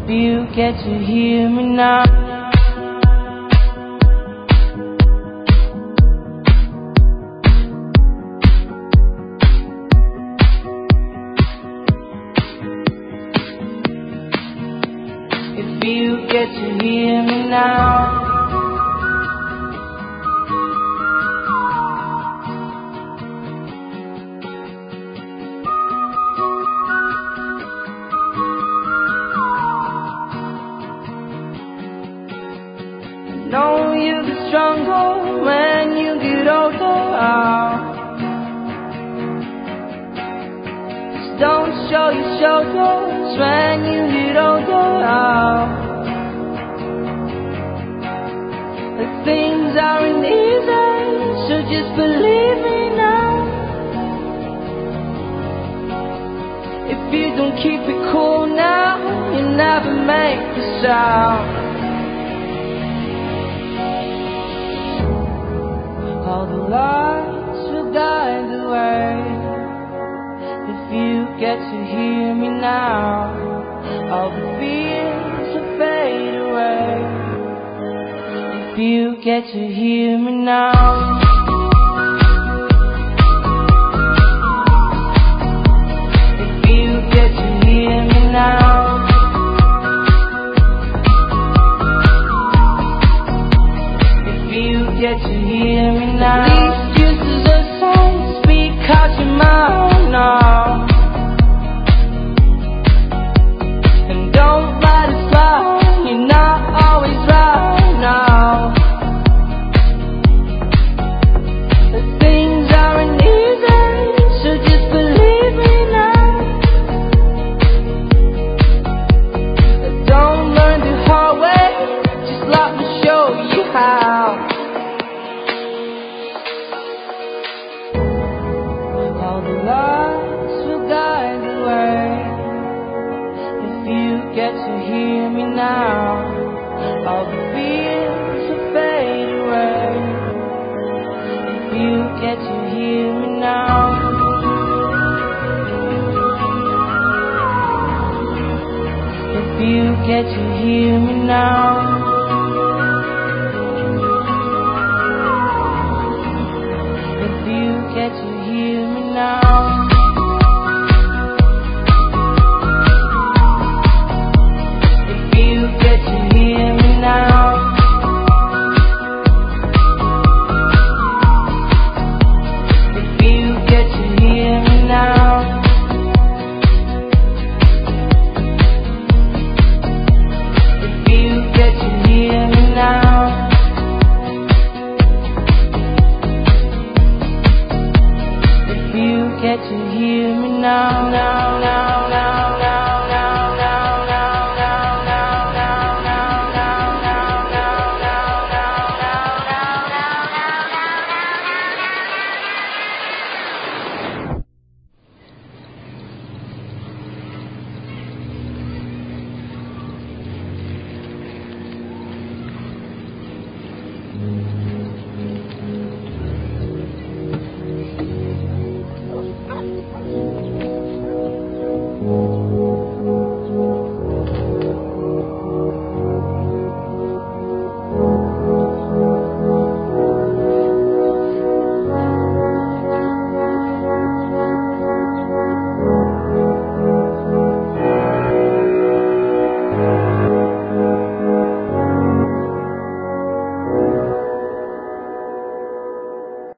If you get to hear me now. If you get to hear me now. Know you get stronger when you get older. Just don't show your shoulders when you get older. The things aren't easy, so just believe me now. If you don't keep it cool now, you never make a sound. All the lights will guide the way. If you get to hear me now, all the fears will fade away. If you get to hear me now. If you get to hear me now. If you get to hear me now. These uses a song, speak out your mouth now. And don't let it slide, you're not always right now. The things aren't easy, so just believe me now. Don't learn the hard way, just let me show you how. All the lights will guide the way. If you get to hear me now, all the fears will fade away. If you get to hear me now. If you get to hear me now. If you get to hear me now.